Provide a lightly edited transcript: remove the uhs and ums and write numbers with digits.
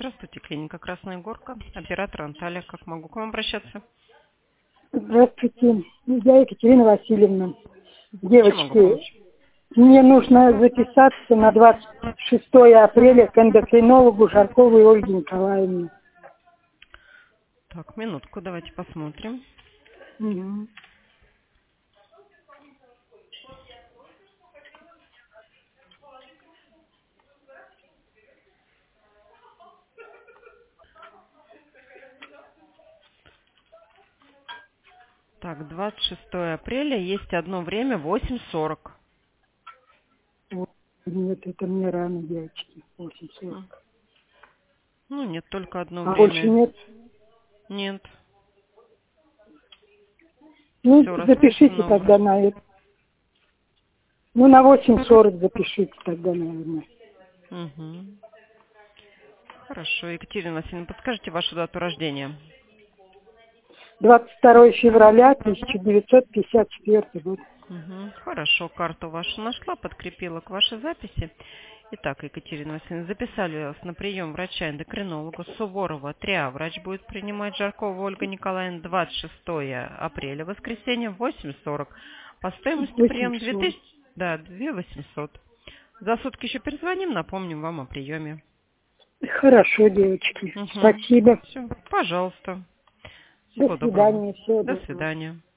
Здравствуйте, клиника Красная Горка, оператор Анталия. Как могу к вам обращаться? Здравствуйте, я Екатерина Васильевна. Чем могу помочь? Девочки, мне нужно записаться на 26 апреля к эндокринологу Жарковой Ольге Николаевне. Так, минутку, давайте посмотрим. Мгм. Так, 26 апреля, есть одно время, 8:40. Вот. Нет, это мне рано, девочки, 8:40. Ну, нет, только одно А больше время. нет? Нет. Ну, Все, запишите расписано тогда уже. на это. Ну, на 8:40 запишите тогда, наверное. Угу. Хорошо, Екатерина Васильевна, подскажите вашу дату рождения. 22 февраля 1954 год. Угу. Хорошо, карту вашу нашла, подкрепила к вашей записи. Итак, Екатерина Васильевна, записали вас на прием врача-эндокринолога Суворова 3А. Врач будет принимать Жаркова Ольга Николаевна 26 апреля, воскресенье, в 8:40. По стоимости прием 8:40. 2000, да, 2800. За сутки еще перезвоним, напомним вам о приеме. Хорошо, девочки. Угу. Спасибо. Все, пожалуйста. До Всего доброго. свидания. Всего До доброго. свидания.